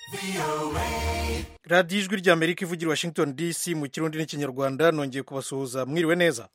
radiyo ijwi ry'amerika ivugira Washington DC mu kirundi n'ikinyarwanda. nongeye kubasuhuza, mwiriwe neza.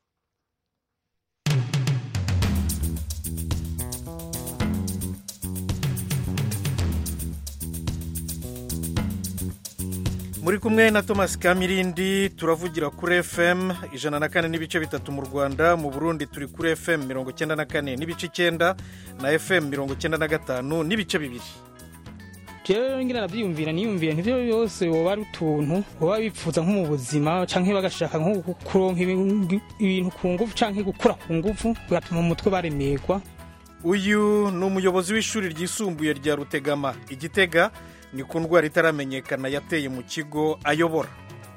muri kumwe na Thomas Kamirindi. turavugira kuri FM 104 n'ibice bitatu mu Rwanda. mu Burundi turi kuri FM 94 n'ibice 9 na FM 95 n'ibice bibiri. jewe ngira navyiyumvira niyumvira ntivyo byose woba ari utuntu woba bipfuza nko mu buzima canke bagashaka nko kuronka ibintu ku ngufu canke gukura ku ngufu bigatuma mu mutwe baremerwa. uyu ni umuyobozi w'ishuri ryisumbuye rya Rutegama Igitega, ni ku ndwara itaramenyekana yateye mu kigo ayobora.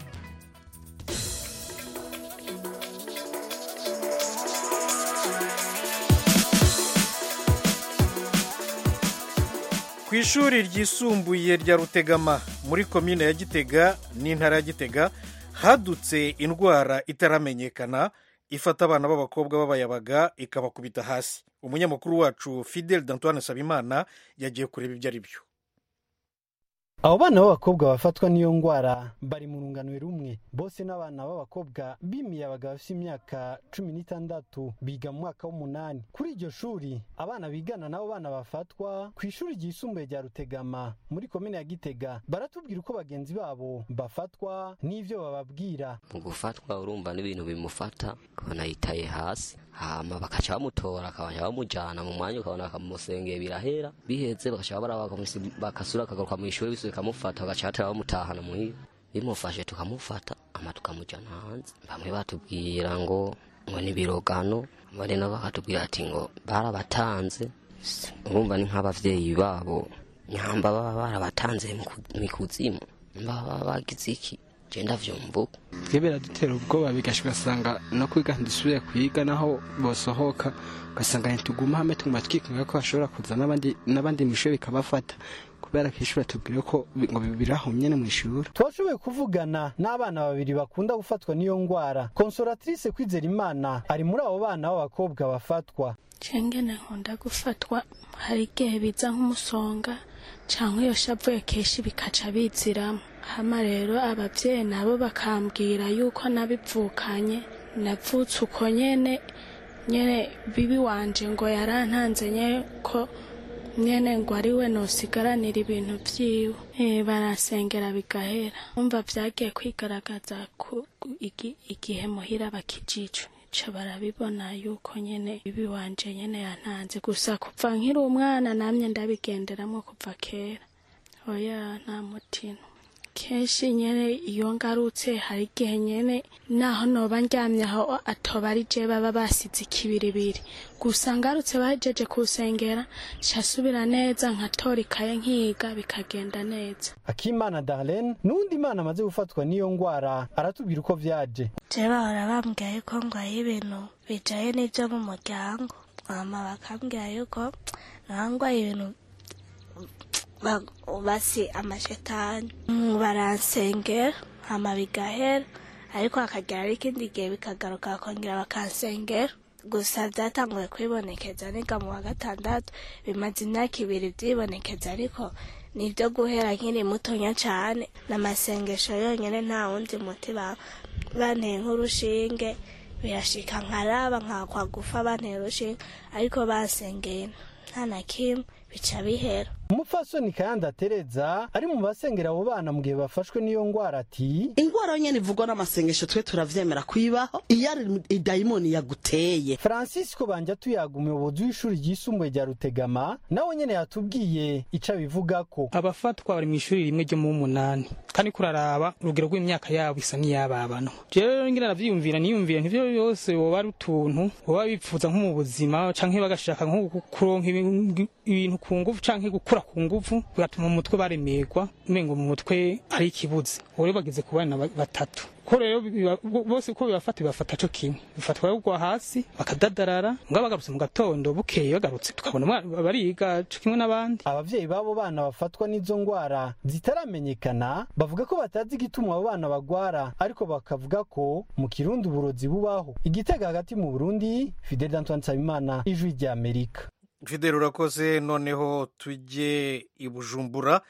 ku ishuri ryisumbuye rya Rutegama muri komine ya Gitega n'intara ya Gitega hadutse indwara itaramenyekana ifata abana b'abakobwa b'abayabaga ikabakubita hasi. umunyamakuru wacu Fidel D'Antoine Sabimana yagiye kureba ibyo ari byo. abo bana b'abakobwa bafatwa n'iyo ndwara bari mu rungano rumwe, bose n'abana b'abakobwa b'imiyabaga bafite imyaka 16 biga mu mwaka w'8. kuri iryo shuri abana bigana nabo bana bafatwa ku ishuri ryisumbuye rya Rutegama muri komine ya Gitega baratubwira uko bagenzi babo bafatwa n'ivyo bababwira. mu gufatwa urumva n'ibintu bimufata ukabona yitaye hasi, hama bakaca bamutora akabanya bamujana mu mwanya ukabona akamusengeye birahera, biheze bakaca bakasura akagaruka mu ishuri bikamufata bagaca bamutahana muhira. bimufashe tukamufata ama tukamujana hanze. bamwe batubwira ngo n'ibirogano, bari nabo bakatubwira ati ngo barabatanze. urumva ni nk'abavyeyi babo nyamba baba barabatanze mu kuzimu, baba bagize iki genda vyumva. Gebera dutera ubwoba bigashika sanga no kwiga ndisubiye kwiga naho bosohoka gasanga ntituguma hamwe tumatwikinga ko bashobora kuza n'abandi misho bikabafata kubera kishura tubwire ko ngo birahumye mu ishuri. Twashoboye kuvugana n'abana babiri bakunda gufatwa n'iyo ndwara. Consolatrice Kwizerimana ari muri abo bana b'abakobwa bafatwa. Cengene nkunda gufatwa hari igihe biza nk'umusonga canke iyo shavuye keshi bikaca biziramo. hama rero abavyeyi nabo bakambwira yuko nabivukanye, navutse uko nyene bibi wanje ngo yarantanze nye ko nyene ngo ari we nosigaranira ibintu vyiwe. barasengera bigahera. umva vyagiye kwigaragaza igihe muhira bakijijwe ca barabibona yuko nyene bibi wanje nyene yantanze. gusa kuva nkiri umwana namye ndabigenderamwo kuva kera. oya nta mutima. kenshi nyene iyo ngarutse hari igihe nyene naho noba ndyamye aho atoba ari je baba basize ikibiribiri, gusa ngarutse bajeje kusengera shasubira neza nkatora ikaye nkiga bikagenda neza. Akimana Darlene n'undi mana amaze gufatwa n'iyo ndwara aratubwira uko vyaje. je bahora bambwiye ko ngwaye ibintu bijaye n'ivyo mu muryango, mama bakambwira yuko nangwaye ibintu basi amashetani. baransengera hama bigahera, ariko akagera ikindi gihe bikagaruka bakongera bakansengera. gusa vyatanguye kwibonekeza niga mu wa 6, bimaze imyaka 2 vyibonekeza, ariko nivyo guhera nkiri mutonya cane. n'amasengesho yonyene nta wundi muti banteye nk'urushinge, birashika nkaraba nkakwa gufa banteye urushinge, ariko basengeye nta na kimwe bica bihera. Umupfasoni Kayanda Tereza ari mu basengera abo bana mu gihe bafashwe n'iyo ndwara ati ingwara nyene ivugwa n'amasengesho twe turavyemera kwibaho iyo ari idayimoni yaguteye. Francisco Banja tuyaga umuyobozi w'ishuri ryisumbuye rya Rutegama nawe nyene yatubwiye ica bivugako. abafatwa bari mu ishuri rimwe ryo mu 8 kandi kuraraba urugero rw'imyaka yabo isa n'iyababano. jewe ngira navyiyumvira niyumvira ntivyo byose woba ari utuntu woba bipfuza nko mu buzima canke bagashaka nko kuronka ibintu ku ngufu canke gukura ku ngufu bigatuma mu mutwe baremerwa, umengo mu mutwe ari ikibuze. ore bageze ku bana batatu ko rero bose uko bibafata co kimwe, bifatwa kugwa hasi bakadadarara, ngo bagarutse mu gatondo bukeye bagarutse tukabona bariga co kimwe n'abandi. Abavyeyi babo bana bafatwa n'izo ndwara zitaramenyekana bavuga ko batazi igituma abo bana bagwara, ariko bakavuga ko mu Kirundi uburozi bubaho. Igitega hagati mu Burundi, Fidel D'Antoine Sabimana, Ijwi ry'Amerika. Fidel urakoze. noneho tujye i Bujumbura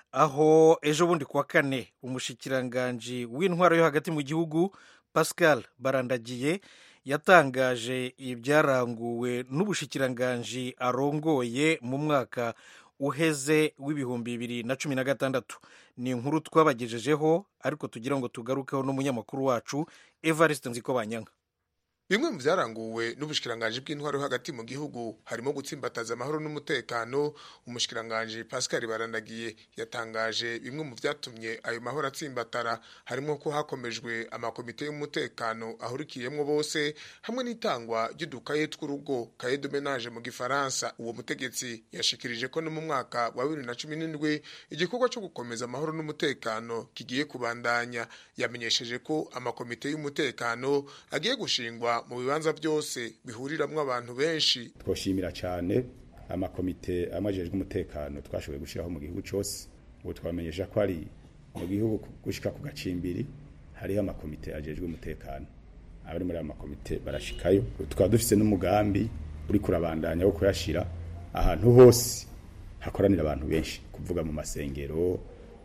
aho ejo bundi kuwa kane umushikiranganji w'intwaro yo hagati mu gihugu Pascal Barandagiye yatangaje ibyaranguwe n'ubushikiranganji arongoye mu mwaka uheze w'ibihumbi 2016. Ni inkuru twabagejejeho ariko tugira ngo tugarukeho n'umunyamakuru wacu Evariste Nzikobanyanka. Bimwe mu byaranguwe n'ubushikiranganje bw'intwaro hagati mu gihugu harimo gutsimbataza amahoro n'umutekano. Umushikiranganje Pascal Barandagiye yatangaje bimwe mu byatumye ayo mahoro atsimbatara, harimo ko hakomejwe amakomite y'umutekano ahurikiyemwo bose, hamwe n'itangwa ry'udukaye tw'urugo cahier de ménage mu gifaransa. Uwo mutegetsi yashikirije ko no mu mwaka wa 2017 igikorwa cyo gukomeza amahoro n'umutekano kigiye kubandanya. Yamenyesheje ko amakomite y'umutekano agiye gushingwa mu bibanza byose bihuriramwo abantu benshi. Twoshimira cyane amakomite amajejwe umutekano twashoboye gushiraho mu gihugu cyose. Ubu twamenyesha ko ari mu gihugu gushika ku gacimbiri hari amakomite ajejwe umutekano. Abari muri amakomite barashikayo. Tukaba dufise n'umugambi uri kurabandanya wo kuyashira ahantu hose hakoranira abantu benshi, kuvuga mu masengero,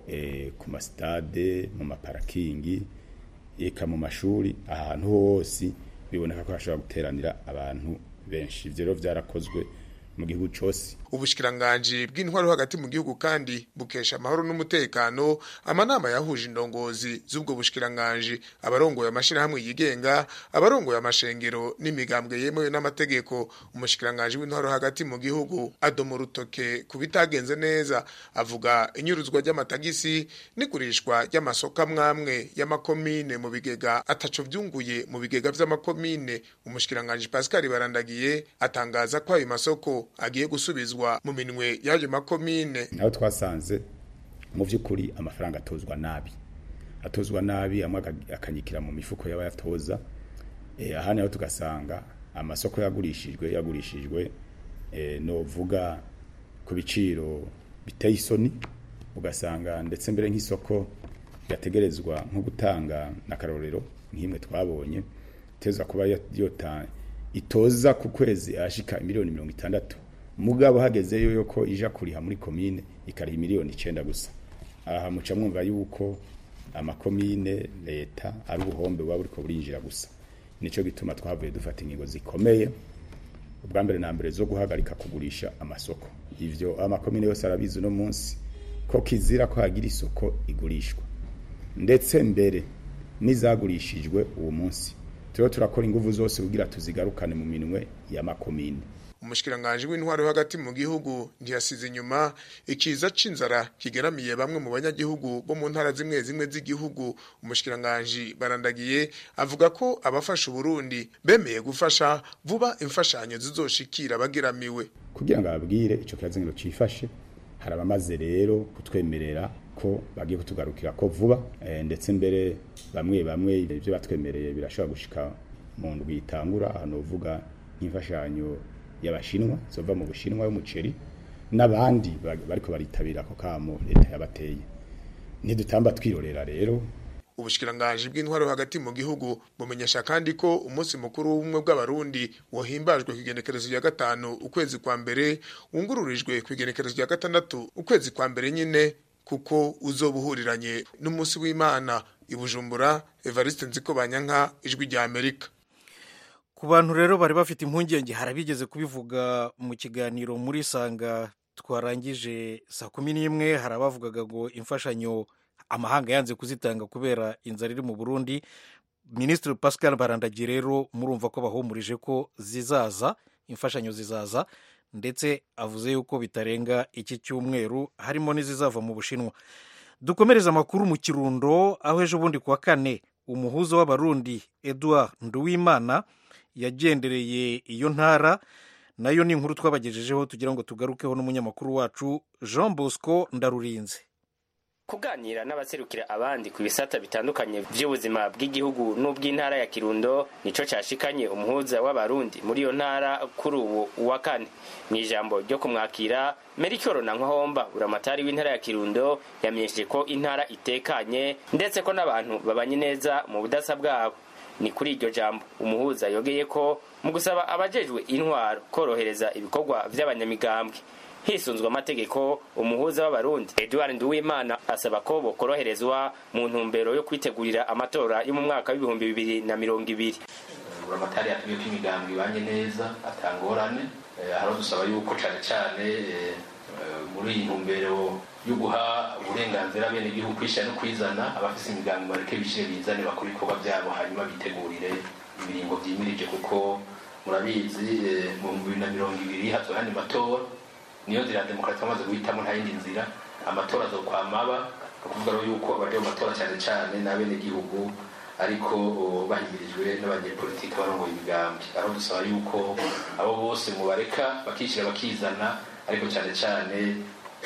ku mastade, mu maparakingi, eka mu mashuri, ahantu hose biboneka ko hashobora guteranira abantu benshi. Ivyo rero vyarakozwe mu gihugu cyose. Ubushikiranganje bw'intwaro hagati mu gihugu kandi bukesha amahoro n'umutekano amanama yahuje indongozi z'ubwo bushikiranganje, abarongoye amashirahamwe yigenga, abarongoye amashengero n'imigambwe yemewe n'amategeko. Umushikiranganje w'intwaro hagati mu gihugu adoma urutoke kubitagenze neza, avuga inyuruzwa ry'amatagisi n'igurishwa ry'amasoko amwamwe y'amakomine mu bigega ataco vyunguye mu bigega vy'amakomine. Umushikiranganje Pascal Barandagiye atangaza ko ayo masoko agiye gusubizwa mu minwe yaje makomine. Naho twasanze mu vy'ukuri amafaranga atozwa nabi amwe akanyikira mu mifuko y'abayatoza. Aha naho tugasanga amasoko yagurishijwe no vuga ku biciro biteye isoni, ugasanga ndetse mbere nk'isoko yategerezwa nko gutanga nakarorero nk'imwe twabonye teza kuba itoza ku kwezi ashika miliyoni 60, mugabo hagezeyo yuko ija kuriha muri komine ikariha miliyoni 9 gusa. Aha muca mwumva yuko amakomine leta ari ubuhombe buba buriko burinjira gusa. Nico gituma twavuye dufata ingingo zikomeye, ubwa mbere na mbere zo guhagarika kugurisha amasoko. Ivyo amakomine yose arabizi no munsi ko kizira ko hagira isoko igurishwa, ndetse mbere nizagurishijwe uwo munsi turakora inguvu zose kugira tuzigarukane mu minwe ya makomine. Umushikiranganje w'intwaro hagati mu gihugu ntiyasize inyuma ikiza c'inzara kigeramiye bamwe mu banyagihugu bo mu ntara zimwe z'igihugu. Umushikiranganje Barandagiye avuga ko abafasha Burundi bemeye gufasha vuba imfashanyo zizoshikira bageramiwe. Kugira ngo ababwire ico kirazingiro cifashe, harabamaze rero kutwemerera ko bagiye kutugarukira ko vuba, ndetse mbere bamwe ivyo batwemereye birashobora gushika mu ndwi itangura. Hano uvuga nk'imfashanyo y'abashinwa zova mu Bushinwa y'umuceri n'abandi bariko baritabira ko kamo leta yabateye. Ntidutamba twirorera rero. Ubushikiranganje bw'intwaro hagati mu gihugu bumenyesha kandi ko umunsi mukuru w'ubumwe bw'abarundi wohimbajwe ku igenekerezo rya 5 ukwezi kwa mbere ungururijwe ku igenekerezo rya 6 ukwezi kwa mbere nyine, kuko uzobuhuriranye n'umunsi w'Imana i Bujumbura. Evariste Nzikobanyanka, Ijwi rya Amerika. Ku bantu rero bari bafite impungenge, harabigeze kubivuga mu kiganiro muri Sanga twarangije saa 11, harabavugaga ngo imfashanyo amahanga yanze kuzitanga kubera inzara iri mu Burundi. Ministre Pascal Barandagiye rero murumva ko bahumurije ko zizaza, imfashanyo zizaza, ndetse avuze yuko bitarenga iki cyumweru harimo n'izizava mu Bushinwa. Dukomereza amakuru mu Kirundo, aho ejo bundi kuwa kane umuhuzo w'abarundi Edouard Nduwimana yagendereye iyo ntara. Nayo ni inkuru twabagejejeho tugira ngo tugarukeho n'umunyamakuru wacu Jean Bosco Ndarurinze. Kuganira n'abaserukira abandi ku bisata bitandukanye by'ubuzima bw'igihugu n'ubw'intara ya Kirundo nico cyashikanye umuhuza w'abarundi muri iyo ntara kuri ubu wa kane. Mu ijambo ryo kumwakira, Melchior Nankwahomba uramatari w'intara ya Kirundo yamenyesheje ko intara itekanye ndetse ko n'abantu babanye neza mu budasa bwabo. Ni kuri iryo jambo umuhuza yogeye ko mu gusaba abajejwe intwaro korohereza ibikorwa by'abanyamigambwe. hisunzwe amategeko. Umuhuza w'abarundi Edouard Nduwimana asaba ko bokoroherezwa mu ntumbero yo kwitegurira amatora yo mu mwaka w'ibihumbi 2020. Buramatari yatumye ko imigambi ibanye neza atangorane, haro dusaba yuko cyane muri iyi ntumbero yo guha uburenganzira bene igihugu kwishana no kwizana, abafise imigambi bareke bishire bizane bakora ibikorwa byabo hanyuma bitegurire ibiringo vyimirije, kuko murabizi mu 2020 hazohana amatora, niyo nzira demokarasi amaze guhitamo nta yindi nzira, amatora azokwamaba, kuvuga rero yuko abaje mu matora cyane n'abene igihugu ariko bahimirijwe n'abanyepolitiki barongoye imigambi. Aho dusaba yuko abo bose mubareka bakishira bakizana, ariko cyane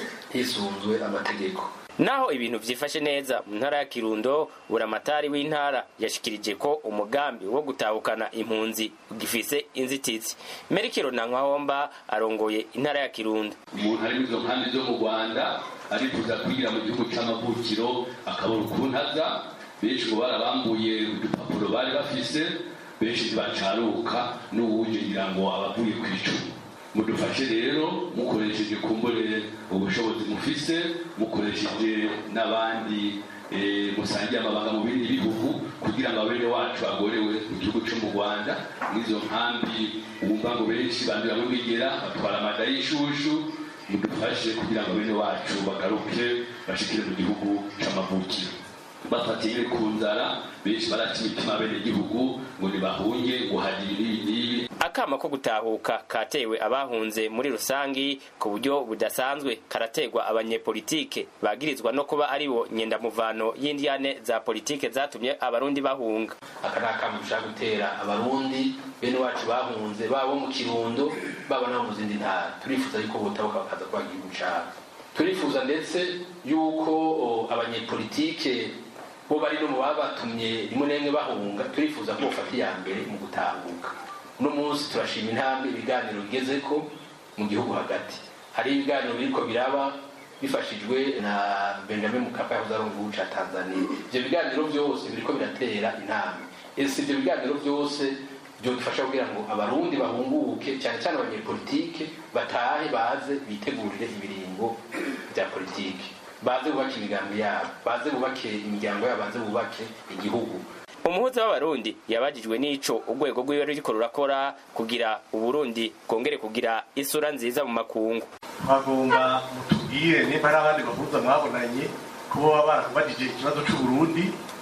hisunzwe amategeko. Naho ibintu vyifashe neza mu ntara ya Kirundo, buramatari w'intara yashikirije ko umugambi wo gutahukana impunzi ugifise inzitizi. Merikiro Nankahomba arongoye intara ya Kirundo. Umuntu ari izo kandi zo mu Rwanda ari kuza kugira mu gihugu c'amavukiro akabura ukuntaza, benshi ngo barabambuye udupapuro bari bafise, benshi ntibacaruka n'uwuje ngira ngo abavuye kw'icumi. Mudufashe rero mukoresheje kumbure ubushobozi mufise, mukoresheje n'abandi musangiye amabanga mu bindi bihugu, kugira ngo abene wacu bagorewe mu gihugu cyo mu Rwanda n'izo nkambi wumva ngo benshi bandura mu bigera batwara amada y'ishushu. Mudufashe kugira ngo abene wacu bagaruke bashikire mu gihugu c'amavukiro. Bafatiye ku nzara, benshi barati imitima bene igihugu ngo nibahunge ngo hagire ibi. Akama ko gutahuka katewe abahunze muri rusangi ku buryo budasanzwe karategwa abanyepolitike bagirizwa no kuba aribo nyendamuvano y'indyane za politike zatumye abarundi bahunga. Aka nakama dushaka gutera abarundi bene wacu bahunze babo mu Kirundo baba no mu zindi ntara. Turifuza yuko botabuka bakaza kwagira ubucaka. Turifuza ndetse yuko abanyepolitike bo bari no mu babatumye rimwe nemwe bahunga, turifuza ko bafata iya mbere mu gutahuka. No munsi turashima intambwe ibiganiro bigezeko mu gihugu hagati. Hari ibiganiro biriko biraba bifashijwe na Benjamin Mkapa yahoze ari umuvugizi wa Tanzania. Ivyo biganiro byose biriko biratera intambwe. Ivyo biganiro byose byo dufasha kugira ngo abarundi bahunguke, cyane abanyepolitike batahe baze bitegurire ibiringo bya politike, baze bubake imigambi yabo, baze bubake imiryango yabo, baze bubake igihugu. Umuhuza w'abarundi yabajijwe n'ico urwego rw'iwe ruriko rurakora kugira uburundi kongere kugira isura nziza mu makungu. Bagomba mutubwire niba ari abandi bahuza mwabonanye ko baba barakubajije ikibazo c'Uburundi,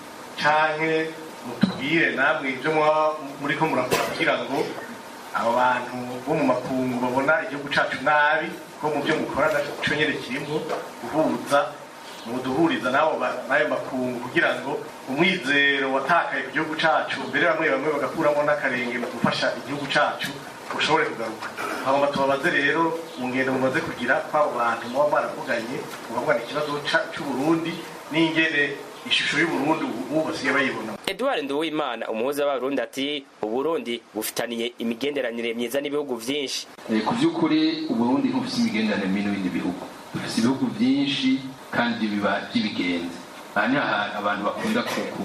canke mutubwire namwe ibyo muriko murakora kugira ngo abo bantu bo mu makungu babona igihugu cacu nabi, ko mu byo mukora naco nyene kirimo guhuza muduhuriza nayo makungu kugira ngo umwizero watakaye ku gihugu cacu, mbere bamwe bagakuramo n'akarenge mu gufasha igihugu cacu ushobore kugaruka. Aho tubabaze rero mu ngendo mumaze kugira kw'abo bantu muba baravuganye mukavugana ikibazo c'Uburundi n'ingene ishusho y'Uburundi ubu basiye bayibona. Edouard Nduwimana umuhuza w'abarundi ati Uburundi bufitaniye imigenderanire myiza n'ibihugu vyinshi. Ku by'ukuri Uburundi ntufise imigenderanire n'ibindi bihugu, dufise ibihugu vyinshi kandi biba by'ibigenzi. Aha abantu bakunda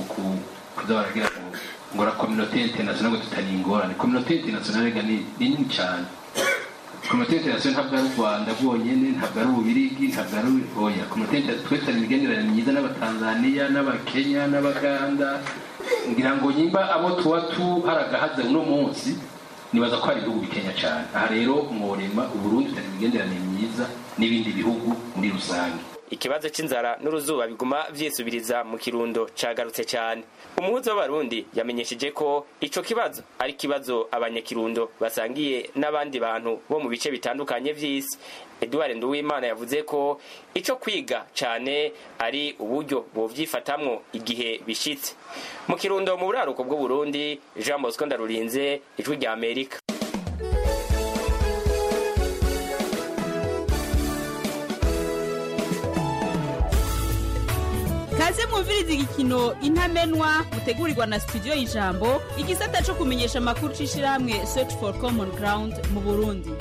kuza baragira ngo la communauté internationale ngo tutani ingorane. Communauté internationale ni nini cyane. Communauté internationale ntabwo ari u Rwanda bwonyene, ntabwo ari Ububirigi, ntabwo ari oya. Communauté internationale twese imigenderanire myiza n'Abatanzania, n'Abakenya, n'Abaganda. Ngira ngo nyimba abo tuwatu haragahaze uno munsi nibaza ko ari ibihugu bikenya cyane. Aha rero umurema Uburundi tutani imigenderanire myiza n'ibindi bihugu muri rusange. Ikibazo c'inzara n'uruzuba biguma vyisubiriza mu Kirundo cagarutse cyane. Umuhuza w'abarundi yamenyesheje ko ico kibazo ari kibazo abanyakirundo basangiye n'abandi bantu bo mu bice bitandukanye vy'isi. Edouard Nduwimana yavuze ko ico kwiga cyane ari uburyo bovyifatamwo igihe bishitse. Mu Kirundo mu buraruko bw'u Burundi, Jean Bosco Ndarurinze, Ijwi rya Amerika. Kaze mwumviriza igikino Intamenwa mutegurirwa na studio y'Ijambo, igisata cyo kumenyesha amakuru c'ishirahamwe Search for Common Ground mu Burundi.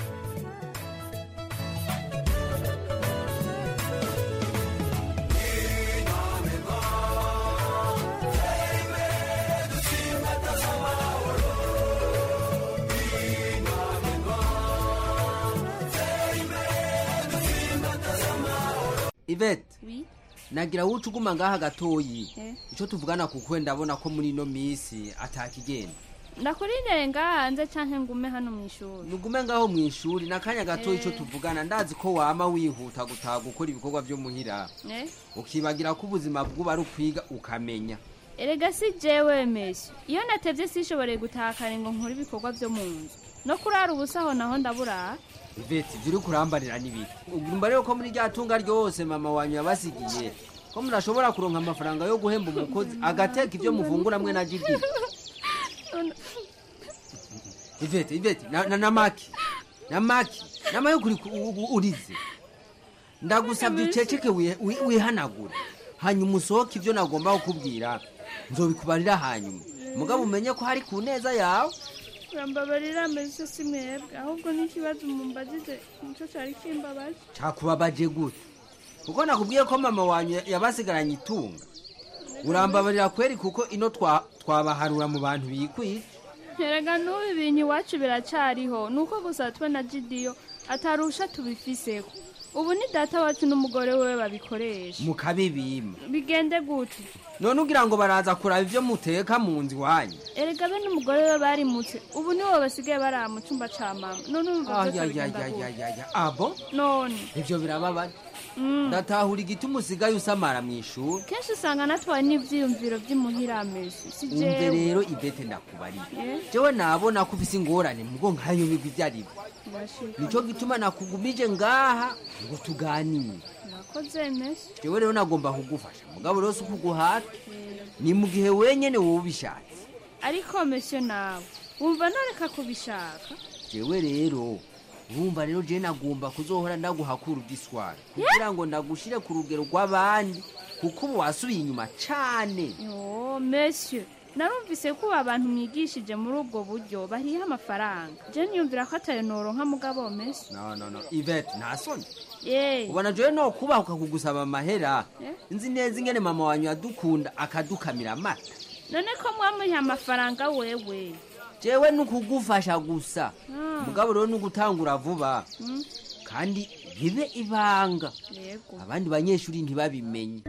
Ivete nagira wuce uguma ngaha gatoyi ico tuvugana kuko ndabona ko muri no misi atakigenda ndakurindire ngaha hanze canke ngume hano mw'ishuri nugume ngaho mw'ishuri nakanya gatoyi ico tuvugana ndazi ko wama wihuta gutaha gukora ibikorwa vyo muhira ukibagira ko ubuzima bw'uba ari ukwiga ukamenya erega si jewe Messi iyo natevye sishoboreye gutaha kare ngo nkore ibikorwa vyo mu nzu no kurara ubusaho naho ndabura Ivete ivyo uri kurambarira n'ibiki ugumba rero ko muri rya tunga ryose mama wanyu yabasigiye ko murashobora kuronka amafaranga yo guhemba umukozi agateka ivyo muvungura mwe na Gigi Ivete na maki nama yo kuri urize ndagusabye uceceke wihanagura hanyuma usohoke ivyo nagomba kukubwira nzobikubarira hanyuma mugabo umenye ko hari ku neza yawe Rambabarira Messi simwebwe ahubwo n'ikibazo mumbajije nico cari kimbabaje cakubabaje gute kuko nakubwiye ko mama wanyu yabasigaranye itunga urambabarira kweri kuko ino twabaharura mu bantu bikwije erega n'ubu ibintu iwacu biracariho nuko gusa twe na Gidiyo atarusha tubifiseho ubu ni data wacu n'umugore wewe babikoresha mukabibima bigende gute none ugira ngo baraza kuraba ivyo muteka mu nzi wanyu erega be n'umugore we barimutse ubu niwo basigaye bara mu cumba ca mama none umva abo none ivyo birababaje ndatahura igituma usigaye usamara mw'ishuri kenshi usanga natwaye n'ivyiyumviro vy'imuhira Messi si jewe umve rero Ivete ndakubariye jewe nabona ko ufise ingorane mugo nkayo bigwi vyaribo nico gituma nakugumije ngaha ngo tuganire nakoze Messi jewe rero nagomba kugufasha mugabo rero ukuguhata ni mu gihe wenyene wowe ubishatse ariko Messi nawe wumva noreka kubishaka jewe rero urumva rero je nagomba kuzohora ndaguhakura udiswara kugira ngo ndagushire ku rugero rw'abandi kuko ubu wasubiye inyuma cane yo Messi narumvise ko abantu mwigishije muri ubwo buryo bariha amafaranga je niyumvira ko atayo noronka mugabo Messi no Ivete nasoni ubona jewe no kubahuka kugusaba amahera nzi neza ingene mama wanyu adukunda akadukamira amata none ko mwamuha amafaranga wewe jewe nukugufasha gusa mugabo rero nugutangura vuba kandi bibe ibanga abandi banyeshuri ntibabimenye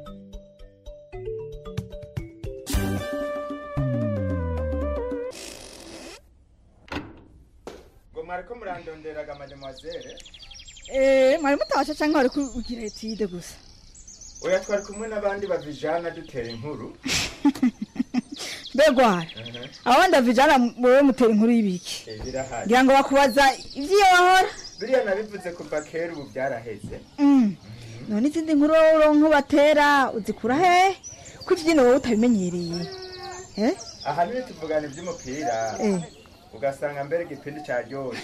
ngo mwariko murandonderaga mademoiselle mwari mutasha canke wari kugira etide gusa oya twari kumwe n'abandi bavijana dutera inkuru begwara abandi bavijana wewe mutera inkuru y'ibiki ngira ngo bakubaza ivyo wahora biriya nabivuze kuva kera ubu byaraheze none izindi nkuru uronka batera uzikura hehe ko ivyino wowe utabimenyereye ahanini tuvugana ivy'umupira ugasanga mbere igipindi caryoshe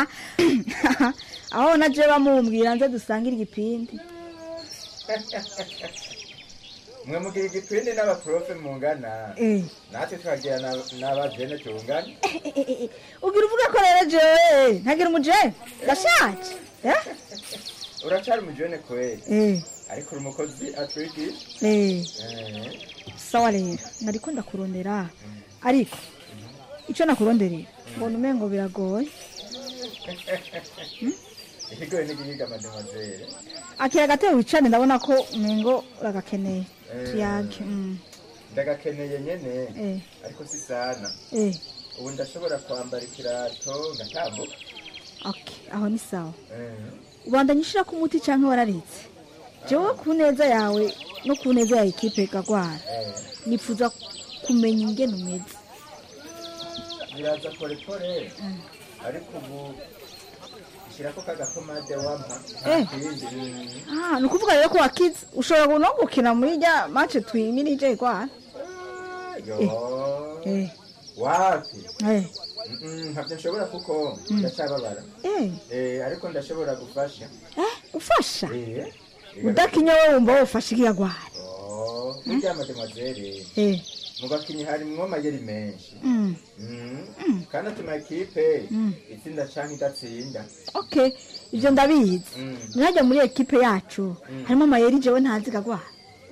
aho naje bamumbwira nze dusangira igipindi mwe mugira igipindi n'abaprofe mungana natwe twagira n'abajene tungana ugira uvuga ko rero jewe ntagira umujene ndashaje uracari umujene kweli ariko uri umukozi atwigisha sawa rero nariko ndakurondera ariko ico nakuronderera mbona umengo biragoye ikigoye n'igihiga mademoiselle akira gatero wicane ndabona ko umengo uragakeneye tuyage ndagakeneye nyene ariko si sana ubu ndashobora kwambara ikirato ngatambuka aho ni sawa ubandanya ushira ku muti canke wararitse jewe ku neza yawe no ku neza ya ekipe gagwara nifuza kumenya ingene umeze biraza pore ariko ubu shirako kagapomade wampa ni ukuvuga rero ko wakize ushobora no gukina muri rya match twimirije kwa wapi ntabyo nshobora kuko ndacababara ariko ndashobora gufasha ufasha udakinya wowe wumva wofasha ikiyagwara burya mademoiselle mu bakinyi harimwo amayeri menshi kandi atuma ekipe itsinda canke idatsinda ivyo ndabizi nirajya muri ekipe yacu harimo amayeri jewe ntazi gagwara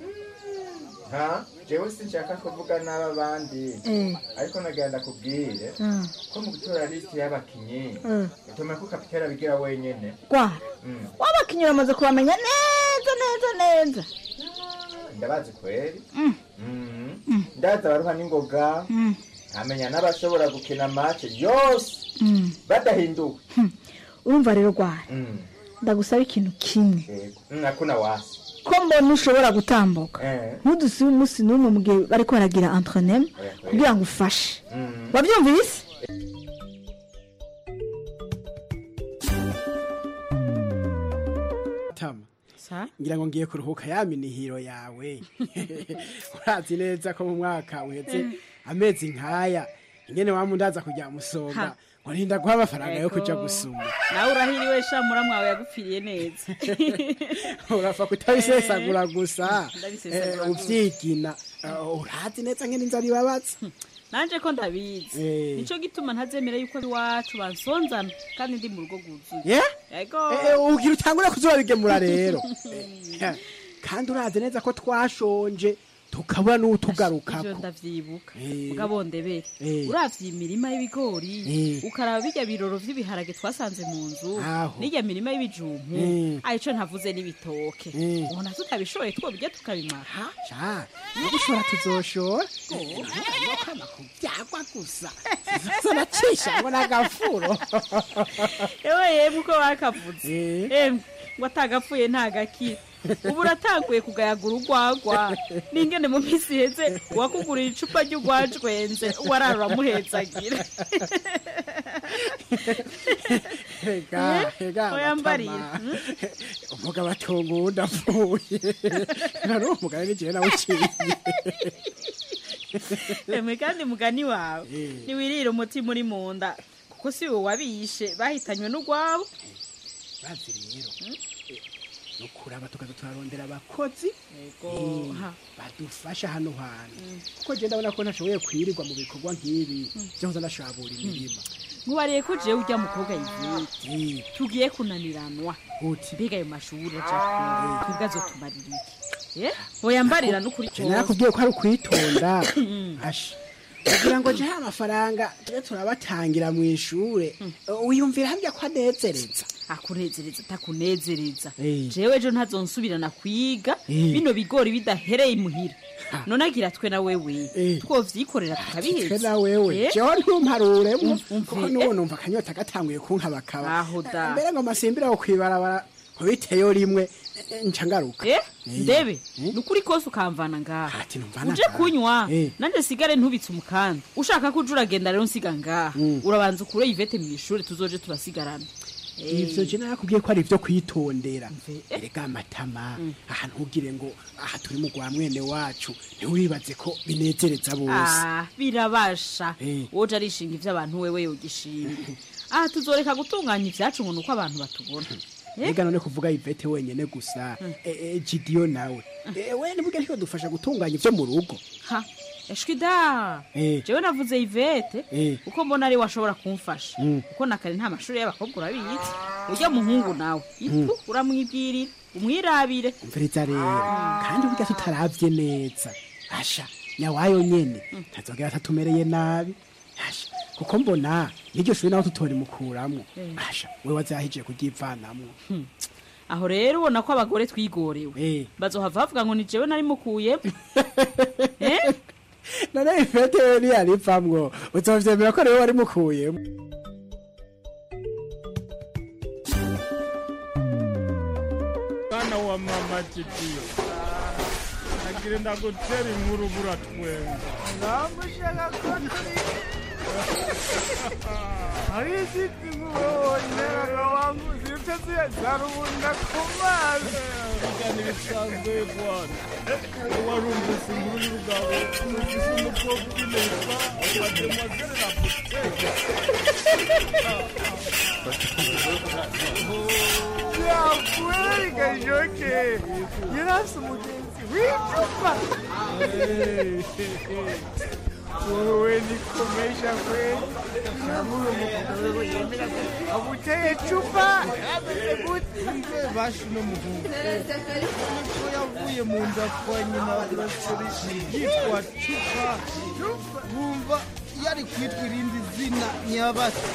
jewe sinshaka kuvuga n'aba bandi ariko nagenda kubwire ko mu gutora liste y'abakinyi utuma ko kapitera bigira wenyene gwara wabakinyi bamaze kubamenya neza neza ndabazi kweri ndaza baruha n'ingoga nkamenya n'abashobora gukina match yose badahinduwe urumva rero rwara ndagusaba ikintu kimwe nakuna wasi ko mbona ushobora gutambuka ntudusibe umunsi n'umwe mu gihe bariko baragira entraînement kugira ngo ufashe wabyumvise tama ngira ngo ngiye kuruhuka ya minihiro yawe urazi neza ko mu mwaka uheze amezi nkaya ingene wamundaza kujya musonga ngo ntinda guha amafaranga yo kuja gusuma nawe urahiriwe sha muramwawe yagupfiriye neza urafa kutabisesagura gusa uvyigina urazi neza ngene inzara ibabaza nanje ko ndabizi nico gituma ntazemera yuko iwacu bansonzana kandi ndi mu rugo guzuye yego ugira utangura kuzobigemura rero kandi urazi neza ko twashonje tukabura n'utugarukako ivyo ndavyibuka mugabo ndebere uravye imirima y'ibigori ukaraba birya biroro vy'ibiharage twasanze mu nzu n'irya mirima y'ibijumpu arico ntavuze n'ibitoke ubona tutabishoboye twobirya tukabimara gushora tuzoshora kama kuvyagwa gusa zonacisha ngo nagafuro ewe yemwe uko bakavuze emwe ngo atagapfuye ntagakira ubu uratanguye kugayagura urwagwa n'ingene mu minsi iheze wakugurira icupa ry'urwajwenze warara uramuhetsagira oyambarira umugabo atunga uwundi apfuye nari umugabo n'igihe nawe uciye emwe kandi mugani wawe ntiwirire umutima uri mu nda kuko si wowe wabishe bahitanywe n'urwabo bazi rero nukuraba tukaza turarondera abakozi badufasha hano hantu kuko je ndabona ko ntashoboye kwirirwa mu bikorwa nk'ibi byoza ndashabura imirima nkubariye ko jewe urya mukobwa yivye tugiye kunaniranwa mbega ayo mashuri aja twebwe azotumarira iki oyambarira n'ukuri cyose nakubwiye ko ari ukwitonda asha kugira ngo je amafaranga tube turabatangira mu ishure uyumvira hamya ko anezereza akunezereza takunezereza jewe ejo ntazonsubirana kwiga bino bigori bidahereye imuhira none agira twe na wewe twovyikorera tukabiheza twe na wewe jewe ntumparuremo kuko nuwo numva akanyota gatanguye kunkabakaba mbere ngo masimbira wo kwibarabara kubiteyo rimwe nchangaruka ndebe nukuri kose ukamvana ngaha uje kunywa nanje sigare ntubitse umukanda ushaka ko uragenda rero nsiga ngaha urabanza ukure Yvette mu ishuri tuzoje turasigarana ivyo je nakubwiye ko ari ivyo kwitondera erega amatama ahantu ugire ngo aha turi mu gwa mwene wacu ntiwibaze ko binezereza bose birabasha woje arishinga ivyo abantu wewe yogishimye aha tuzoreka gutunganya ivyacu ngo nuko abantu batubona ega none kuvuga Yvette wenyene gusa Gidio nawe we nibuge ntiko dufasha gutunganya ivyo mu rugo eshwida jewe navuze Yvette uko mbona ari washobora kumfasha uko nakari nta mashuri y'abakobwa urabizi urya muhungu nawe itu uramwibwirira umwirabire umviriza rero kandi burya tutaravye neza asha nyawayo nyene ntazogera atatumereye nabi asha kuko mbona iryo shuri naho tutori mukuramwo asha we wazahije kugivanamwo aho rero ubona ko abagore twigorewe bazohava bavuga ngo ni jewe nari mukuye none Yvette we ntiyaripfamwo uzovyemera ko rero wari mukuyemo bana wa mama Gidio agire ndagutera inkuru buratwenga ndamushaka ko hari izindi nkuboneraga wangu zifite ziyazarubunda ku mazi igani bisanzwe bwana warumvise inkuru y'urugabo n'ugise umukobwa ubinesha mademoiselle la boutique yakweri gajoke yarafise umugenzi w'icupa wowe nikomesha kweli namuru mukuru yemera abuteye cupa ameze gute bashi no muhungu ko yavuye mu nda kwa nyina urasorishi yitwa cupa wumva yari kwitwa irindi zina nyabasi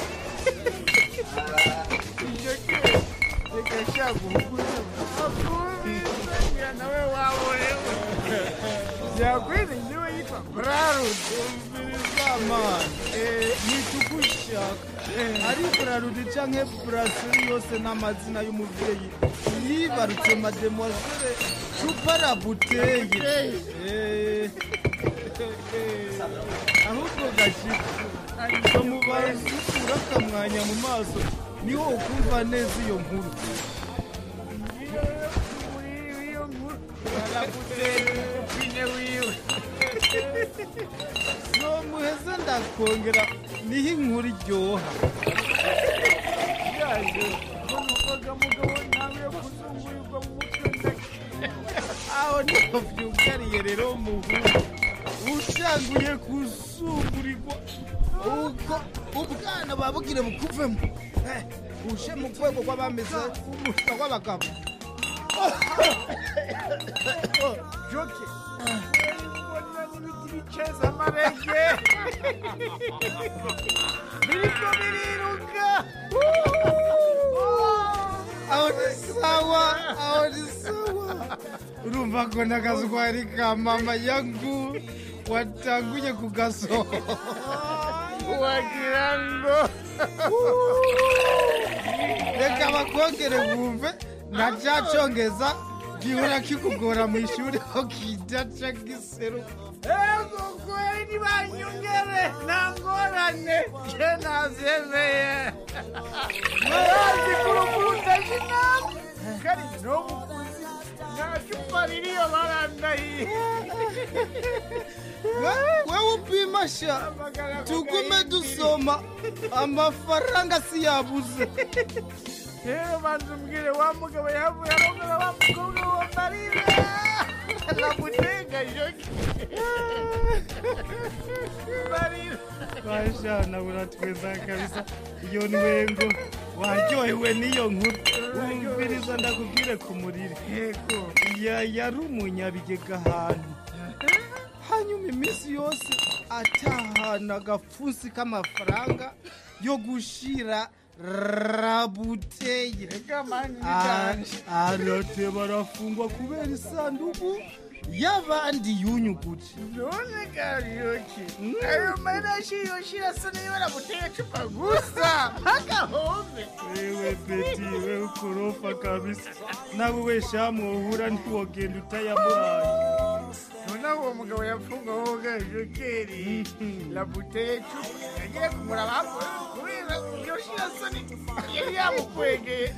reka shaguhuguza akumvira nawe byakwene niwe yitwa Brarudi Zaman nitukushaka ari Brarudi canke Brasserie yose n'amazina y'umuvyeyi yibarutse mademoiselle Chupa la bouteille ahubwo gashika mubazi urakamwanya mu maso niho ukumva neza iyo nkuru no muheze ndakongera niho inkuru iryoha aho niho vyugariye rero muhungu ushanguye kuzungurirwa uko ubwana babugire bukuvemo ushe mu rwego rw'abameze umushwa w'abagabo joke bicheza amarege biriko biriruka aho ni sawa urumva ko n'akazwari ka mama yangu watanguye kugasoha wagira ngo reka bakongere bumve na ca congeza gihora kikugora mu ishuri ko kidaca giseruka ego kweli banyongere nangorane je navyemeye marazi kurukuru ndashinamu kari nobukuzi nacupa ririyo barandahiye wewe upimasha tugume dusoma amafaranga siyabuze rero banza umbwire wa mugabo yavuye arongera wa mukobwa wa Marina namutega joki Marina bashana buratweza kabisa iyo nwengo waryohewe n'iyo nkuru umviriza ndakubwire ku murire yego yari umunyabigega ahantu hanyuma iminsi yose atahana agapfunsi k'amafaranga yo gushira rabuteye arate barafungwa kubera isanduku y'abandi yunyuguje none garyoki ayo marashi yoshira sone barabuteye cupa gusa agahombe wewe beti wewe ukorofa kabisa nawe we shamu uhura ntiwogenda utayamuhaye none uwo mugabo yapfunga wowe garjokeri labuteye cupa yagiye kumuraba kubera yoshira sone yari yamukwegeye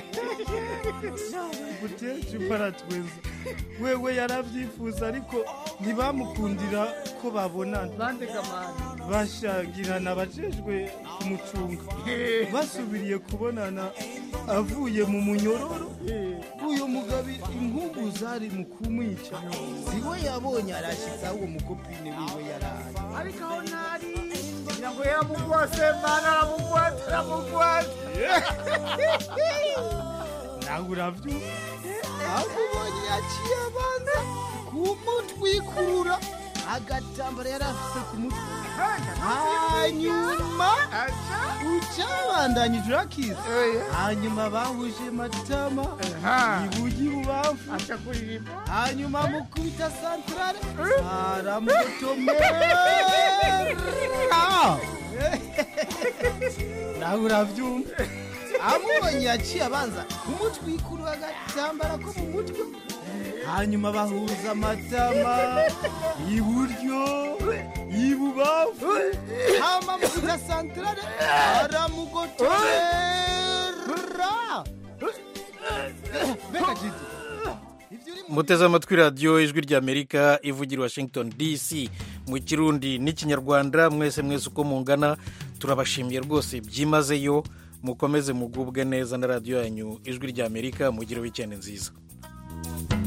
buteje baratweza wewe yaravyifuza ariko ntibamukundira ko babonana bashangirana abajejwe kumucunga basubiriye kubonana avuye mu munyororo uyu mugabi inkungu zari mu kumwica siwe yabonye arashitsa uwo mukopine wiwe yaraye ariko aho nari ngo yaramugwase mana aramugwate nawe uravyumva akubonye yaciye abanza kumutwikurura agatambara yari afise ku mutwe hanyuma ucabandanyije urakiza hanyuma bahuje matama ibugi bubafu hanyuma mukubita santrale aramutomera nawe uravyumva amubonye yaciye abanza kumutwikurura agatambara ko mu mutwe hanyuma bahuza amatama iburyo ibubafu hama mukubita santrale aramugotomera beka jidi muteze amatwi radiyo ijwi ry'amerika ivugira Washington DC mu kirundi n'ikinyarwanda mwese uko mungana turabashimiye rwose byimazeyo mukomeze mugubwe neza na radiyo yanyu ijwi ry'amerika mugire weekend nziza.